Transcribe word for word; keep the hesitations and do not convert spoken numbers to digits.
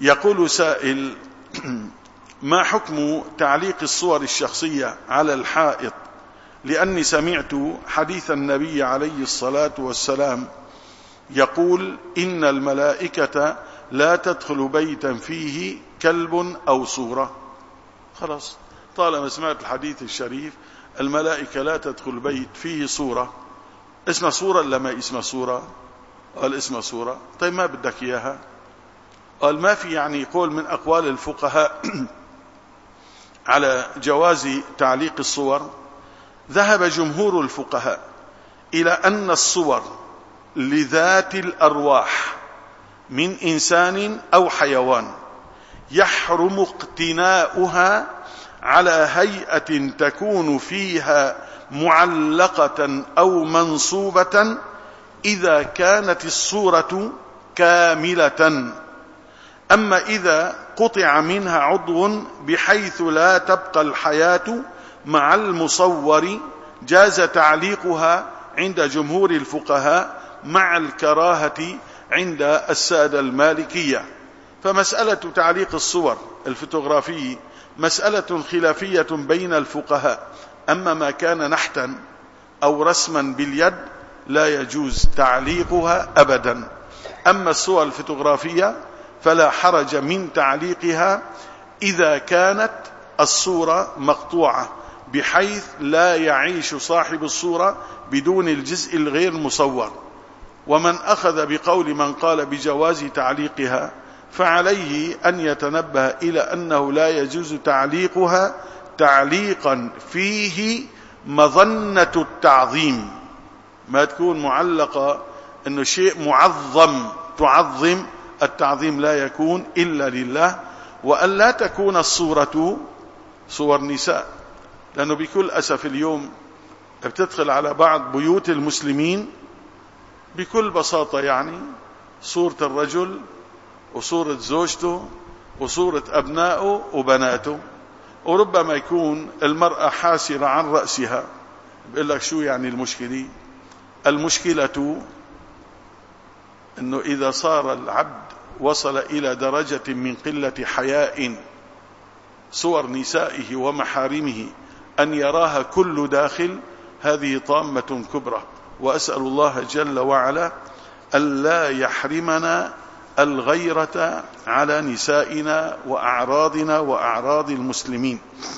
يقول سائل: ما حكم تعليق الصور الشخصية على الحائط؟ لأني سمعت حديث النبي عليه الصلاة والسلام يقول: إن الملائكة لا تدخل بيتا فيه كلب أو صورة. خلاص، طالما سمعت الحديث الشريف الملائكة لا تدخل بيت فيه صورة. اسمها صورة لما اسمها صورة؟ قال اسمها صورة. طيب ما بدك إياها؟ قال ما في يعني قول من أقوال الفقهاء على جواز تعليق الصور. ذهب جمهور الفقهاء إلى أن الصور لذات الأرواح من إنسان أو حيوان يحرم اقتناؤها على هيئة تكون فيها معلقة أو منصوبة إذا كانت الصورة كاملة. أما إذا قطع منها عضو بحيث لا تبقى الحياة مع المصور جاز تعليقها عند جمهور الفقهاء مع الكراهة عند السادة المالكية. فمسألة تعليق الصور الفوتوغرافية مسألة خلافية بين الفقهاء. أما ما كان نحتا أو رسما باليد لا يجوز تعليقها أبدا. أما الصور الفوتوغرافية فلا حرج من تعليقها إذا كانت الصورة مقطوعة بحيث لا يعيش صاحب الصورة بدون الجزء الغير مصور. ومن أخذ بقول من قال بجواز تعليقها فعليه أن يتنبه إلى أنه لا يجوز تعليقها تعليقا فيه مظنة التعظيم، ما تكون معلقة أنه شيء معظم تعظم. التعظيم لا يكون إلا لله. وأن لا تكون الصورة صور نساء، لأنه بكل أسف اليوم بتدخل على بعض بيوت المسلمين بكل بساطة يعني صورة الرجل وصورة زوجته وصورة أبنائه وبناته، وربما يكون المرأة حاسرة عن رأسها. بقول لك شو يعني المشكلة؟ المشكلة أنه إذا صار العبد وصل إلى درجة من قلة حياء صور نسائه ومحارمه أن يراها كل داخل، هذه طامة كبرى. وأسأل الله جل وعلا ألا يحرمنا الغيرة على نسائنا وأعراضنا وأعراض المسلمين.